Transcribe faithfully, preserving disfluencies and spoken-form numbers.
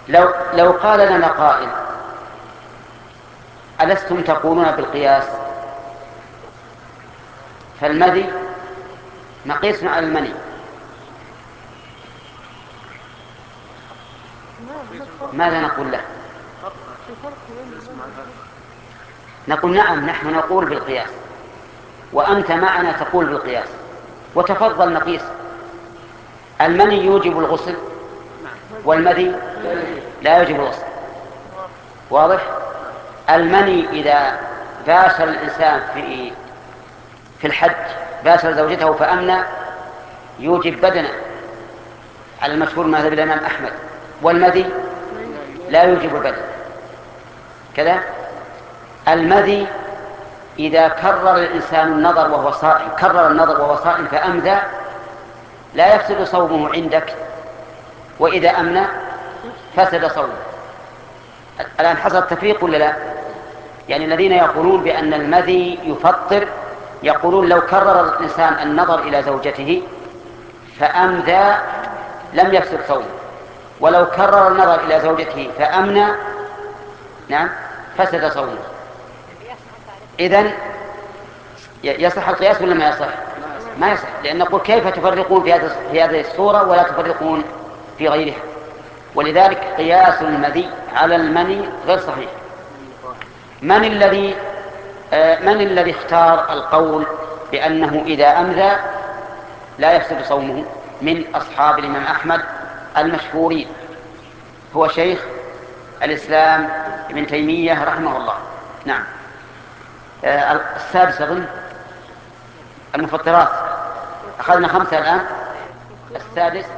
لو لو قال لنا قائل: ألستم تقولون بالقياس؟ فالمذي نقيس على المني. ماذا نقول له؟ نقول: نعم، نحن نقول بالقياس، وأنت معنا تقول بالقياس، وتفضل نقيس. المني يوجب الغسل، والمذي لا يوجب الغسل. واضح؟ المني إذا باشر الإنسان في في الحج، باشر زوجته فأمنى، يوجب بدنه على المشهور مذهب الإمام أحمد. والمذي لا يوجب البدن كذا. المذي إذا كرر الإنسان النظر وهو صائم، كرر النظر وهو صائم فأمذى، لا يفسد صومه عندك، وإذا أمنى فسد صومه. الآن حصل التفريق ولا لا؟ يعني الذين يقولون بأن المذي يفطر يقولون: لو كرر الإنسان النظر إلى زوجته فأمذى لم يفسد صومه، ولو كرر النظر إلى زوجته فأمنى نعم فسد صومه. إذن يصح القياس ولا ما يصح؟ ما يصح، لأن نقول: كيف تفرقون في هذه الصورة ولا تفرقون في غيرها؟ ولذلك قياس المذي على المني غير صحيح. من الذي من الذي اختار القول بأنه إذا أمذى لا يفسد صومه من أصحاب الإمام أحمد المشهورين؟ هو شيخ الإسلام ابن تيمية رحمه الله. نعم. السادس أظن المفطرات، أخذنا خمسة الآن. السادس